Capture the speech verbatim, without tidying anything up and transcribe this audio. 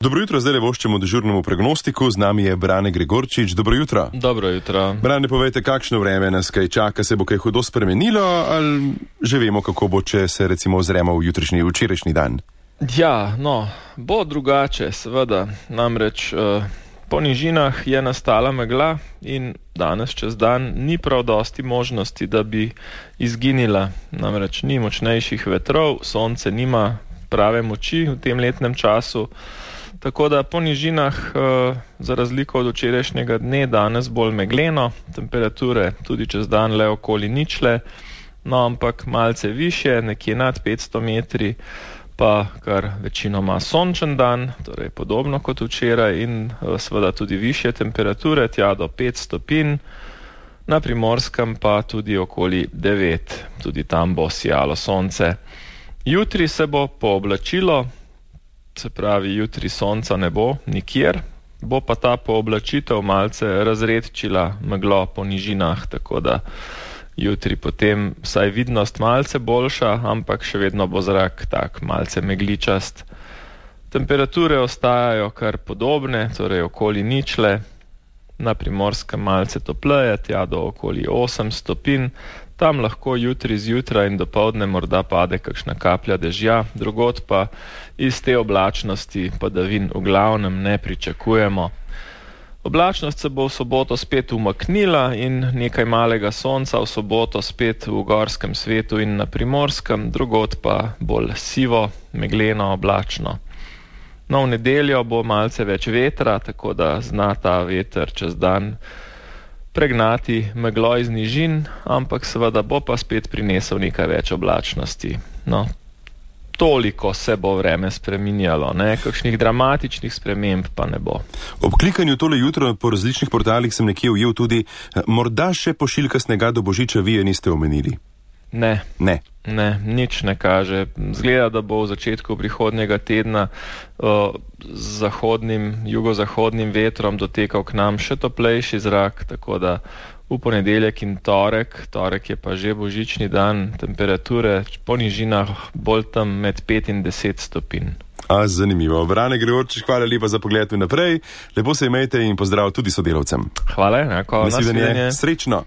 Dobro jutro, zdaj le voščemo dežurnemu prognostiku, z nami je Brane Gregorčič. Dobro jutro. Dobro jutro. Brane, povejte, kakšno vreme nas kaj čaka, se bo kaj hudo spremenilo ali že vemo, kako bo, če se recimo ozremo v jutrišnji, včerajšnji dan? Ja, no, bo drugače, seveda. Namreč eh, po nižinah je nastala megla in danes čez dan ni prav dosti možnosti, da bi izginila. Namreč ni močnejših vetrov, sonce nima prave moči v tem letnem času. Tako da po nižinah, eh, za razliko od včerajšnjega dne, danes bolj megleno, temperature tudi čez dan le okoli ničle, no ampak malce više, nekje nad petsto metri, pa kar večinoma sončen dan, torej podobno kot včeraj in eh, seveda tudi više temperature, tja do pet stopinj, na Primorskem pa tudi okoli devet, tudi tam bo sijalo sonce. Jutri se bo pooblačilo, se pravi, jutri sonca ne bo nikjer, bo pa ta pooblačitev malce razredčila meglo po nižinah, tako da jutri potem vsaj vidnost malce boljša, ampak še vedno bo zrak tak malce megličast. Temperature ostajajo kar podobne, torej okoli ničle, na Primorskem malce topleje, tja do okoli osem stopinj. Tam lahko jutri zjutraj in dopoldne morda pade kakšna kaplja dežja, drugod pa iz te oblačnosti padavin v glavnem ne pričakujemo. Oblačnost se bo v soboto spet umaknila in nekaj malega sonca v soboto spet v gorskem svetu in na Primorskem, drugod pa bolj sivo, megleno, oblačno. No, v nedeljo bo malce več vetra, tako da zna ta veter čez dan pregnati meglo iz nižin, ampak seveda bo pa spet prinesel nekaj več oblačnosti. No, toliko se bo vreme spreminjalo, ne, kakšnih dramatičnih sprememb pa ne bo. Ob klikanju tole jutro po različnih portalih sem nekje ujel tudi, morda še pošiljka snega do Božiča vi je niste omenili. Ne. Ne. Ne, nič ne kaže. Zgleda, da bo v začetku prihodnjega tedna uh, z zahodnim, jugozahodnim vetrom dotekal k nam še toplejši zrak, tako da v ponedeljek in torek, torek je pa že božični dan, temperature po nižinah bolj tam med pet in deset stopinj. A, zanimivo. Brane Gregorčič, hvala lepa za pogled naprej. Lepo se imejte in pozdrav tudi sodelavcem. Hvala, enako. Nasvidenje. Srečno.